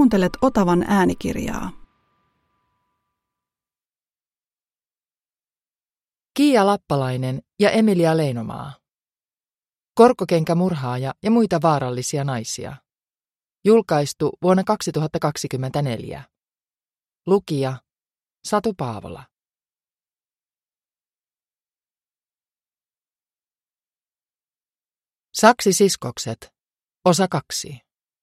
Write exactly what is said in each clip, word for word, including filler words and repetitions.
Kuuntelet Otavan äänikirjaa. Kiia Lappalainen ja Emilia Leinomaa. Korkokenkämurhaaja ja muita vaarallisia naisia. Julkaistu vuonna kaksituhattakaksikymmentäneljä. Lukija Satu Paavola. Saksi-siskokset. Osa kaksi.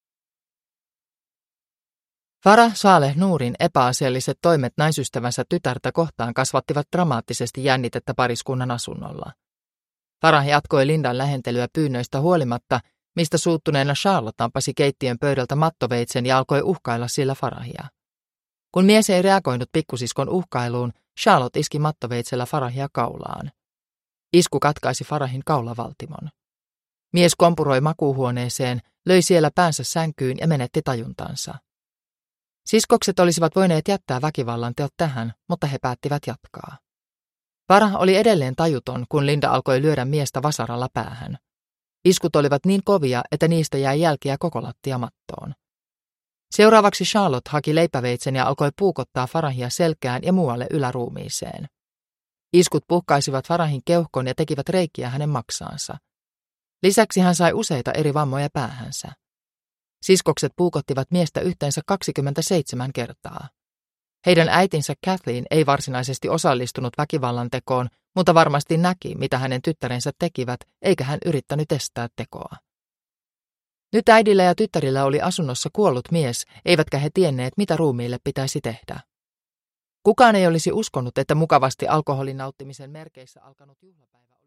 Farah Saleh Nuurin epäasialliset toimet naisystävänsä tytärtä kohtaan kasvattivat dramaattisesti jännitettä pariskunnan asunnolla. Farah jatkoi Lindan lähentelyä pyynnöistä huolimatta, mistä suuttuneena Charlotte ampasi keittiön pöydältä mattoveitsen ja alkoi uhkailla sillä Farahia. Kun mies ei reagoinut pikkusiskon uhkailuun, Charlotte iski mattoveitsellä Farahia kaulaan. Isku katkaisi Farahin kaulavaltimon. Mies kompuroi makuuhuoneeseen, löi siellä päänsä sänkyyn ja menetti tajuntansa. Siskokset olisivat voineet jättää väkivallan teot tähän, mutta he päättivät jatkaa. Farah oli edelleen tajuton, kun Linda alkoi lyödä miestä vasaralla päähän. Iskut olivat niin kovia, että niistä jäi jälkiä koko lattiamattoon. Seuraavaksi Charlotte haki leipäveitsen ja alkoi puukottaa Farahia selkään ja muualle yläruumiiseen. Iskut puhkaisivat Farahin keuhkon ja tekivät reikiä hänen maksaansa. Lisäksi hän sai useita eri vammoja päähänsä. Siskokset puukottivat miestä yhteensä kaksikymmentäseitsemän kertaa. Heidän äitinsä Kathleen ei varsinaisesti osallistunut väkivallan tekoon, mutta varmasti näki, mitä hänen tyttärensä tekivät, eikä hän yrittänyt estää tekoa. Nyt äidillä ja tyttärillä oli asunnossa kuollut mies, eivätkä he tienneet, mitä ruumiille pitäisi tehdä. Kukaan ei olisi uskonut, että mukavasti alkoholin nauttimisen merkeissä alkanut juhlapäivä